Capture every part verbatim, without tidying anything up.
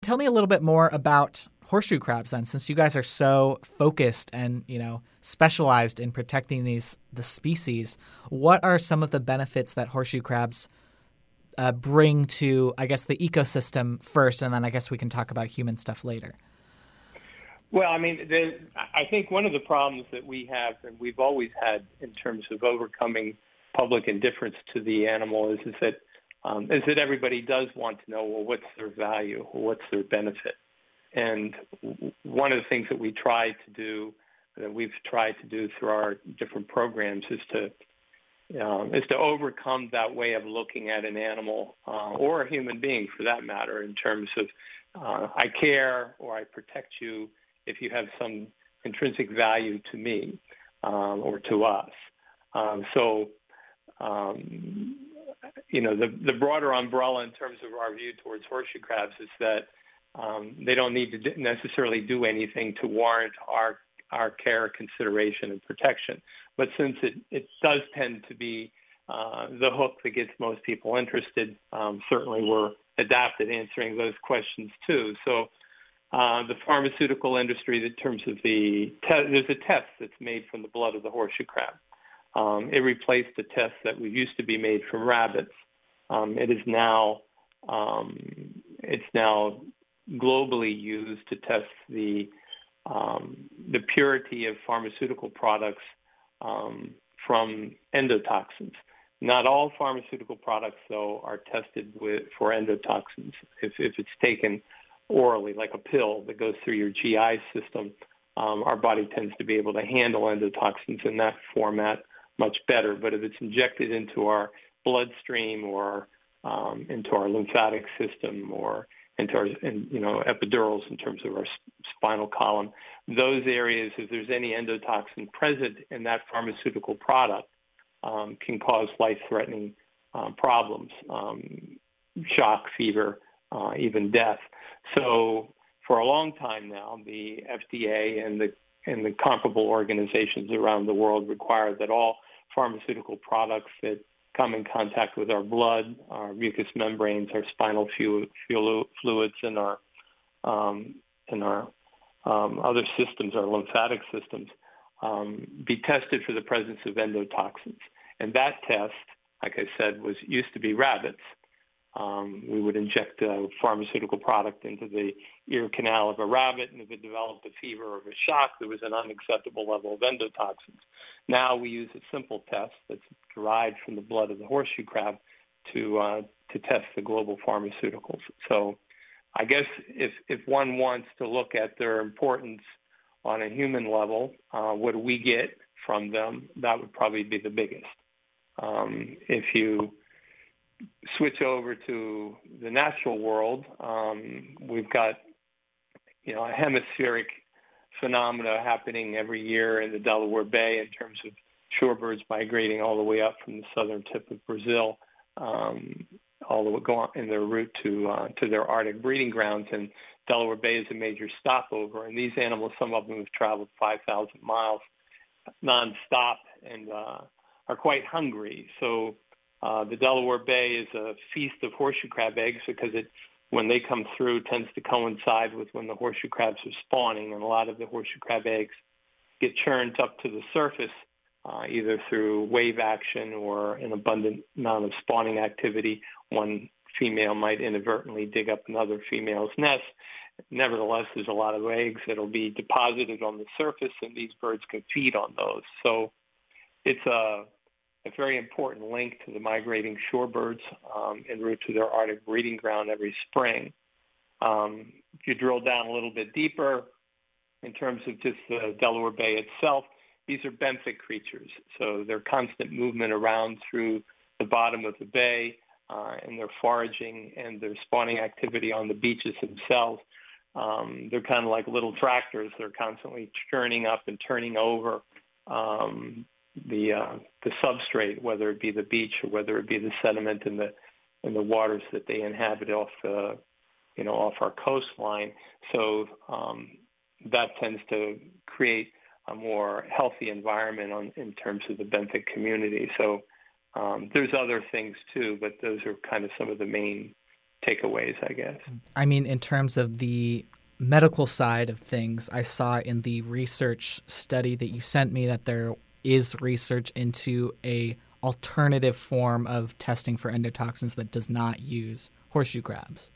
Tell me a little bit more about horseshoe crabs then, since you guys are so focused and, you know, specialized in protecting these the species. What are some of the benefits that horseshoe crabs uh, bring to, I guess, the ecosystem first, and then I guess we can talk about human stuff later? Well, I mean, there, I think one of the problems that we have, and we've always had in terms of overcoming public indifference to the animal, is, is that um, is that everybody does want to know, well, what's their value, or what's their benefit? And one of the things that we try to do, that we've tried to do through our different programs, is to um, is to overcome that way of looking at an animal uh, or a human being, for that matter, in terms of uh, I care or I protect you if you have some intrinsic value to me um, or to us. Um, so, um, you know, the, the broader umbrella in terms of our view towards horseshoe crabs is that um, they don't need to necessarily do anything to warrant our our care, consideration, and protection. But since it, it does tend to be uh, the hook that gets most people interested, um, certainly we're adapted answering those questions too. So uh, the pharmaceutical industry, in terms of the te- there's a test that's made from the blood of the horseshoe crab. Um, it replaced a test that we used to be made from rabbits. Um, it is now um, it's now globally used to test the um, the purity of pharmaceutical products um, from endotoxins. Not all pharmaceutical products, though, are tested with, for endotoxins. If, if it's taken orally, like a pill that goes through your G I system, um, our body tends to be able to handle endotoxins in that format much better. But if it's injected into our bloodstream or um, into our lymphatic system or into our, in, you know, epidurals in terms of our spinal column, those areas, if there's any endotoxin present in that pharmaceutical product, um, can cause life-threatening um, problems, um, shock, fever, uh, even death. So for a long time now, the F D A and the and the comparable organizations around the world require that all pharmaceutical products that come in contact with our blood, our mucous membranes, our spinal fluids, and our um, and our um, other systems, our lymphatic systems, um, be tested for the presence of endotoxins. And that test, like I said, was used to be rabbits. Um, we would inject a pharmaceutical product into the ear canal of a rabbit, and if it developed a fever or a shock, there was an unacceptable level of endotoxins. Now we use a simple test that's derived from the blood of the horseshoe crab to uh, to test the global pharmaceuticals. So I guess if, if one wants to look at their importance on a human level, uh, what do we get from them, that would probably be the biggest. Um, if you switch over to the natural world, um, we've got, you know, a hemispheric phenomena happening every year in the Delaware Bay in terms of shorebirds migrating all the way up from the southern tip of Brazil, um, all the way going in their route to uh, to their Arctic breeding grounds. And Delaware Bay is a major stopover. And these animals, some of them have traveled five thousand miles nonstop and uh, are quite hungry. So Uh, the Delaware Bay is a feast of horseshoe crab eggs because it, when they come through, tends to coincide with when the horseshoe crabs are spawning, and a lot of the horseshoe crab eggs get churned up to the surface uh, either through wave action or an abundant amount of spawning activity. One female might inadvertently dig up another female's nest. Nevertheless, there's a lot of eggs that will be deposited on the surface, and these birds can feed on those. So it's a a very important link to the migrating shorebirds um, en route to their Arctic breeding ground every spring. Um, if you drill down a little bit deeper in terms of just the Delaware Bay itself, these are benthic creatures. So their constant movement around through the bottom of the bay uh, and their foraging and their spawning activity on the beaches themselves, um, they're kind of like little tractors. They're constantly churning up and turning over um, the uh, the substrate, whether it be the beach or whether it be the sediment in the in the waters that they inhabit off the you know off our coastline. So um, that tends to create a more healthy environment on, in terms of the benthic community. So um, there's other things too, but those are kind of some of the main takeaways, I guess. I mean, in terms of the medical side of things, I saw in the research study that you sent me that there is research into a alternative form of testing for endotoxins that does not use horseshoe crabs.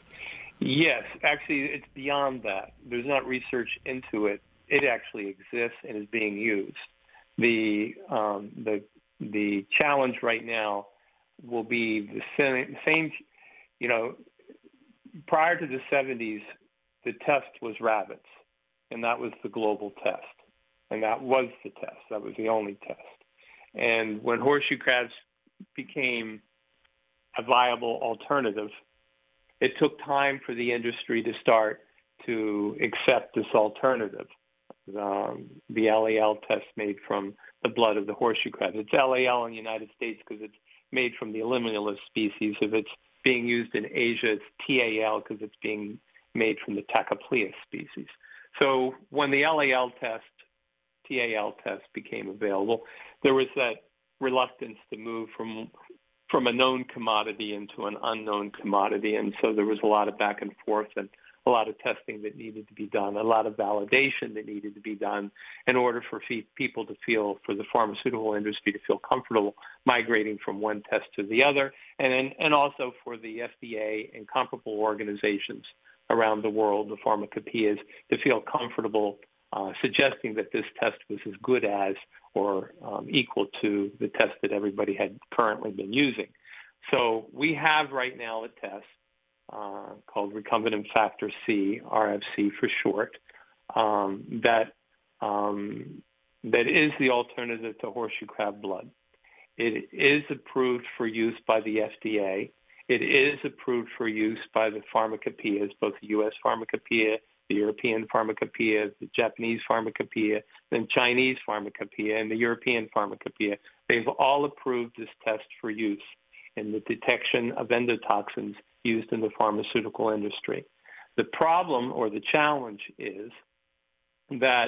Yes, actually, it's beyond that. There's not research into it. It actually exists and is being used. The um, the the challenge right now will be the same, same. You know, prior to the seventies, the test was rabbits, and that was the global test, and that was the test. That was the only test. And when horseshoe crabs became a viable alternative, it took time for the industry to start to accept this alternative. Um, the L A L test made from the blood of the horseshoe crabs. It's L A L in the United States because it's made from the Limulus species. If it's being used in Asia, it's T A L because it's being made from the Tachypleus species. So when the L A L test, T A L test became available, there was that reluctance to move from from a known commodity into an unknown commodity. And so there was a lot of back and forth and a lot of testing that needed to be done, a lot of validation that needed to be done in order for people to feel, for the pharmaceutical industry to feel comfortable migrating from one test to the other, and then, and also for the F D A and comparable organizations around the world, the pharmacopoeias, to feel comfortable uh, suggesting that this test was as good as or um, equal to the test that everybody had currently been using. So we have right now a test uh, called recombinant factor C, R F C for short, um, that um, that is the alternative to horseshoe crab blood. It is approved for use by the F D A. It is approved for use by the pharmacopoeias, both the U S Pharmacopoeia, the European Pharmacopoeia, the Japanese Pharmacopoeia, the Chinese Pharmacopoeia, and the European Pharmacopoeia. They've all approved this test for use in the detection of endotoxins used in the pharmaceutical industry. The problem or the challenge is that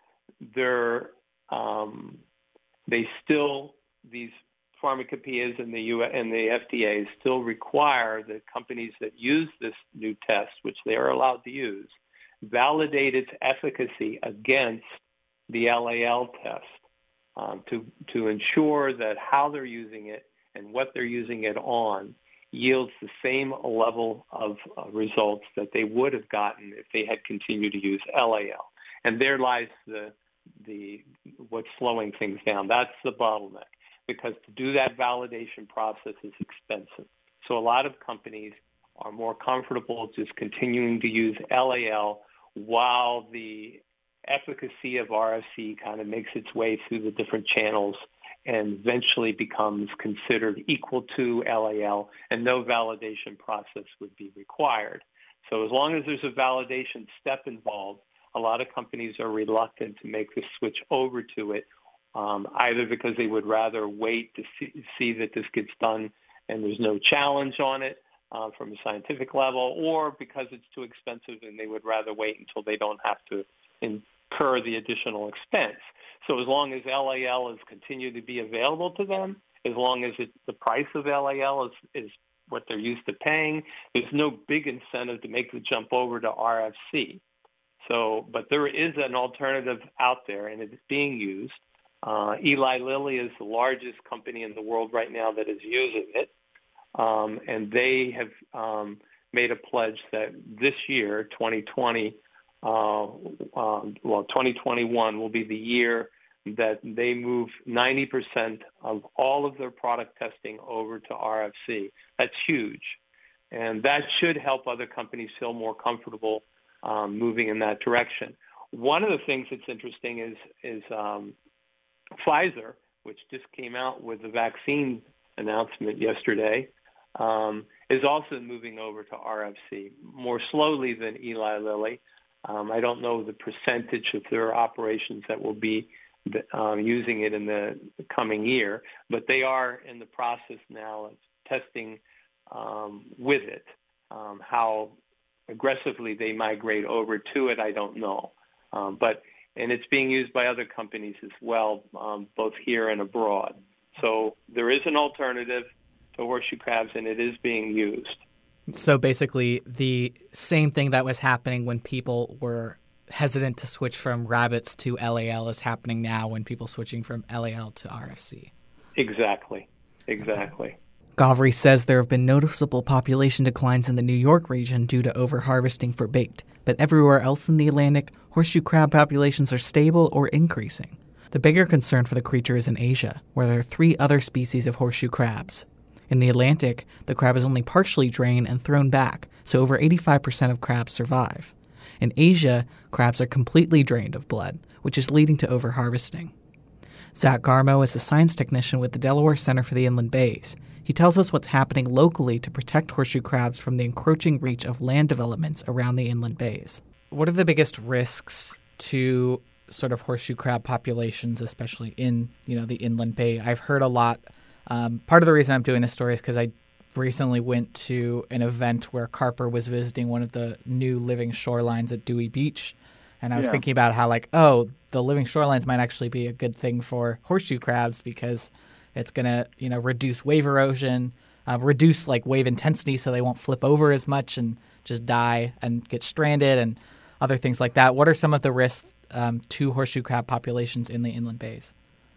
they're, um, they still, these pharmacopoeias and the U S and the F D A still require that companies that use this new test, which they are allowed to use, validate its efficacy against the L A L test um, to to ensure that how they're using it and what they're using it on yields the same level of uh, results that they would have gotten if they had continued to use L A L. And there lies the the what's slowing things down. That's the bottleneck, because to do that validation process is expensive. So a lot of companies are more comfortable just continuing to use L A L while the efficacy of R F C kind of makes its way through the different channels and eventually becomes considered equal to L A L, and no validation process would be required. So as long as there's a validation step involved, a lot of companies are reluctant to make the switch over to it, um, either because they would rather wait to see, see that this gets done and there's no challenge on it uh, from a scientific level, or because it's too expensive and they would rather wait until they don't have to incur the additional expense. So as long as L A L is continued to be available to them, as long as it, the price of L A L is, is what they're used to paying, there's no big incentive to make the jump over to R F C. So, but there is an alternative out there, and it's being used. Uh, Eli Lilly is the largest company in the world right now that is using it, um, and they have um, made a pledge that this year, twenty twenty, uh, um, well, twenty twenty-one will be the year that they move ninety percent of all of their product testing over to R F C. That's huge, and that should help other companies feel more comfortable um, moving in that direction. One of the things that's interesting is is um, Pfizer, which just came out with the vaccine announcement yesterday, um, is also moving over to R F C more slowly than Eli Lilly. Um, I don't know the percentage of their operations that will be um, using it in the coming year, but they are in the process now of testing um, with it. Um, how aggressively they migrate over to it, I don't know. Um, but and it's being used by other companies as well, um, both here and abroad. So there is an alternative to horseshoe crabs, and it is being used. So basically, the same thing that was happening when people were hesitant to switch from rabbits to L A L is happening now when people switching from L A L to R F C. Exactly. Exactly. Ghavri says there have been noticeable population declines in the New York region due to overharvesting for bait, but everywhere else in the Atlantic, horseshoe crab populations are stable or increasing. The bigger concern for the creature is in Asia, where there are three other species of horseshoe crabs. In the Atlantic, the crab is only partially drained and thrown back, so over eighty-five percent of crabs survive. In Asia, crabs are completely drained of blood, which is leading to overharvesting. Zach Garmo is a science technician with the Delaware Center for the Inland Bays. He tells us what's happening locally to protect horseshoe crabs from the encroaching reach of land developments around the inland bays. What are the biggest risks to sort of horseshoe crab populations, especially in, you know, the inland bay? I've heard a lot. Um, part of the reason I'm doing this story is because I recently went to an event where Carper was visiting one of the new living shorelines at Dewey Beach. And I was Yeah. thinking about how, like, oh, the living shorelines might actually be a good thing for horseshoe crabs because it's going to, you know, reduce wave erosion, uh, reduce, like, wave intensity so they won't flip over as much and just die and get stranded and other things like that. What are some of the risks um, to horseshoe crab populations in the inland bays?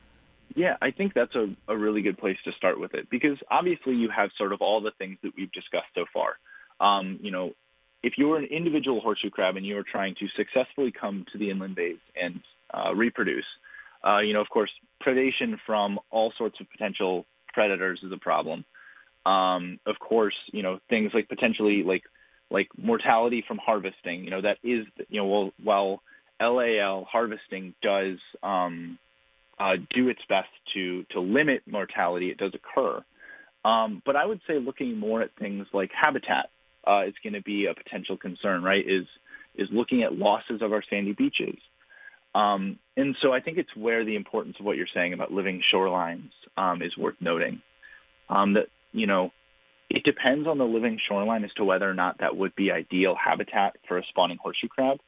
Yeah, I think that's a, a really good place to start with it because obviously you have sort of all the things that we've discussed so far. Um, you know, if you're an individual horseshoe crab and you're trying to successfully come to the inland bays and uh, reproduce, uh, you know, of course, predation from all sorts of potential predators is a problem. Um, of course, you know, things like potentially like like mortality from harvesting, you know, that is, you know, while, while L A L harvesting does um, uh, do its best to to limit mortality, it does occur. Um, but I would say looking more at things like habitat uh, is going to be a potential concern, right, is is looking at losses of our sandy beaches. Um, and so I think it's where the importance of what you're saying about living shorelines um, is worth noting. Um, that, you know, it depends on the living shoreline as to whether or not that would be ideal habitat for a spawning horseshoe crab.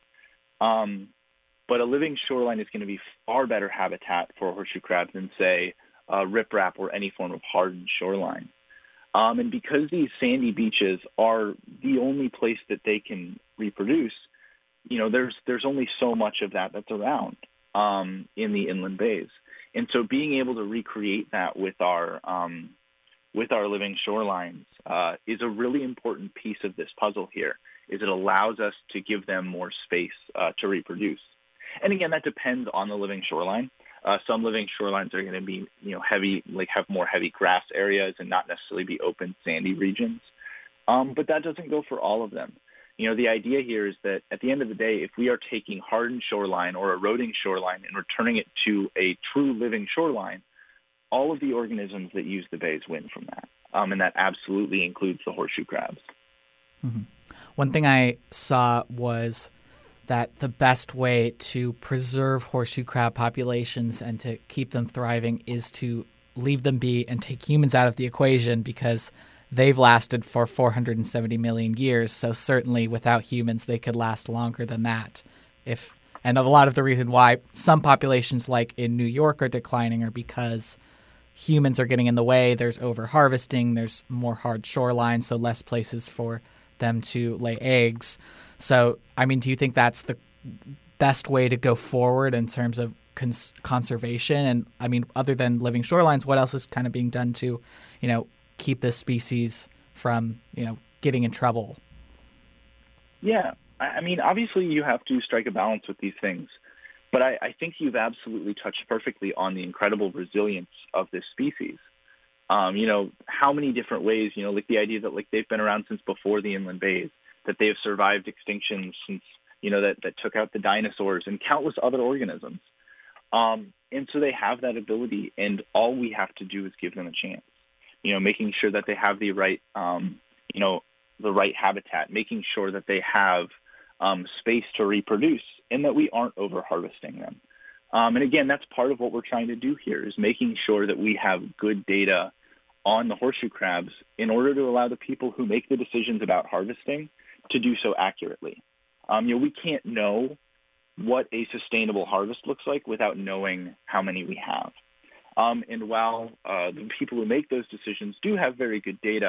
Um, but a living shoreline is going to be far better habitat for a horseshoe crab than, say, uh, riprap or any form of hardened shoreline. Um, and because these sandy beaches are the only place that they can reproduce, you know, there's there's only so much of that that's around um, in the inland bays. And so being able to recreate that with our um, with our living shorelines uh, is a really important piece of this puzzle here, is it allows us to give them more space uh, to reproduce. And again, that depends on the living shoreline. Uh, some living shorelines are going to be, you know, heavy, like have more heavy grass areas and not necessarily be open sandy regions. Um, but that doesn't go for all of them. You know, the idea here is that at the end of the day, if we are taking hardened shoreline or eroding shoreline and returning it to a true living shoreline, all of the organisms that use the bays win from that. Um, and that absolutely includes the horseshoe crabs. Mm-hmm. One thing I saw was that the best way to preserve horseshoe crab populations and to keep them thriving is to leave them be and take humans out of the equation because they've lasted for four hundred seventy million years. So certainly without humans, they could last longer than that. If and a lot of the reason why some populations like in New York are declining are because humans are getting in the way. There's over-harvesting. There's more hard shoreline, so less places for them to lay eggs. So, I mean, do you think that's the best way to go forward in terms of cons- conservation? And, I mean, other than living shorelines, what else is kind of being done to, you know, keep this species from, you know, getting in trouble? Yeah. I mean, obviously you have to strike a balance with these things. But I, I think you've absolutely touched perfectly on the incredible resilience of this species. Um, you know, how many different ways, you know, like the idea that like they've been around since before the inland bays, that they have survived extinction since, you know, that, that took out the dinosaurs and countless other organisms. Um, and so they have that ability, and all we have to do is give them a chance, you know, making sure that they have the right, um, you know, the right habitat, making sure that they have um, space to reproduce and that we aren't over-harvesting them. Um, and again, that's part of what we're trying to do here is making sure that we have good data on the horseshoe crabs in order to allow the people who make the decisions about harvesting to do so accurately. Um, you know, we can't know what a sustainable harvest looks like without knowing how many we have. Um, and while uh, the people who make those decisions do have very good data,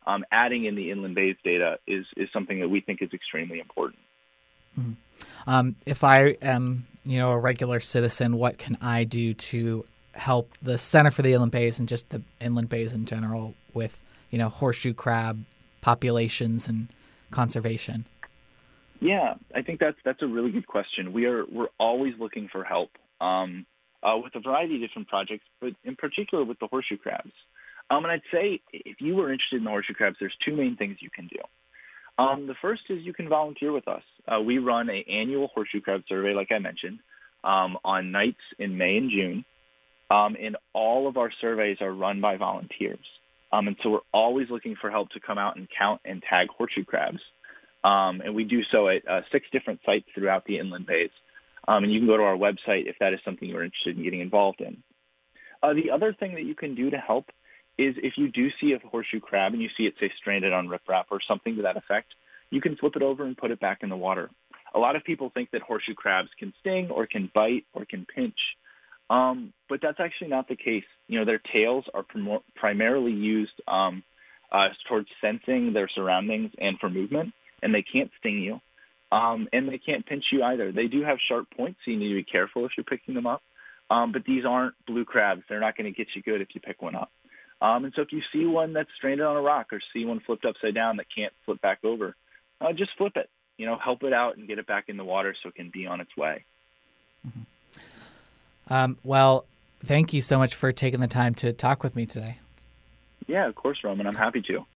um, adding in the inland bays data is, is something that we think is extremely important. Mm-hmm. Um, if I am, you know, a regular citizen, what can I do to help the Center for the Inland Bays and just the inland bays in general with, you know, horseshoe crab populations and conservation? Yeah, I think that's that's a really good question. We are we're always looking for help um, uh, with a variety of different projects, but in particular with the horseshoe crabs. Um, and I'd say if you were interested in the horseshoe crabs, there's two main things you can do. Um, the first is you can volunteer with us. Uh, we run an annual horseshoe crab survey, like I mentioned, um, on nights in May and June. Um, and all of our surveys are run by volunteers. Um, and so we're always looking for help to come out and count and tag horseshoe crabs. Um, and we do so at uh, six different sites throughout the inland bays. Um, and you can go to our website if that is something you're interested in getting involved in. Uh, the other thing that you can do to help is if you do see a horseshoe crab and you see it, say, stranded on riprap or something to that effect, you can flip it over and put it back in the water. A lot of people think that horseshoe crabs can sting or can bite or can pinch. Um, but that's actually not the case. You know, their tails are prim- primarily used um, uh, towards sensing their surroundings and for movement, and they can't sting you. Um, and they can't pinch you either. They do have sharp points, so you need to be careful if you're picking them up. Um, but these aren't blue crabs. They're not going to get you good if you pick one up. Um, and so if you see one that's stranded on a rock or see one flipped upside down that can't flip back over, uh, just flip it. You know, help it out and get it back in the water so it can be on its way. Mm-hmm. Um, well, thank you so much for taking the time to talk with me today. Yeah, of course, Roman. I'm happy to.